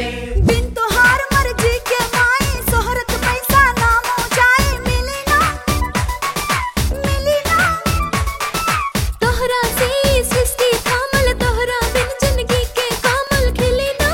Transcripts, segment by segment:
बिन तोहार मर्जी के माई सोहरत पैसा नामो जाए मिली ना तोहरा से सृष्टि थामल तोहरा बिन जिंदगी के कामल खिली ना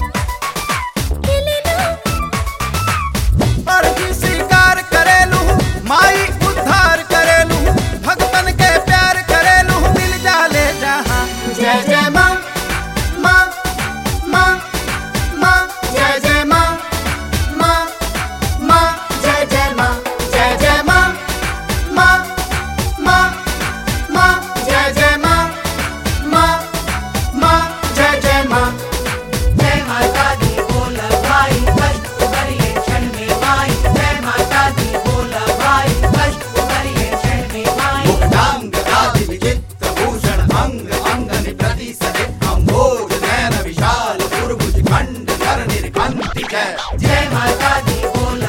अर्जी स्वीकार करेलू माई उद्धार करेलू भगतन के प्यार करेलू मिल जाले जहां जय जय मां मां मां मां जय जय मां मां मां जय जय मां जय जय मां मां मां मां जय जय मां मां मां जय जय मां। जय माता दी बोल भाई कष्ट करिए क्षण में माई। जय माता दी बोल भाई कष्ट करिए क्षण में माई। मुक्तांग राधि विचित्र भूषण अंग अंगनि प्रति सदित अम्भोज नयन विशाल दुर्भुज खंड धर निर्कंति जय। जय माता दी बोल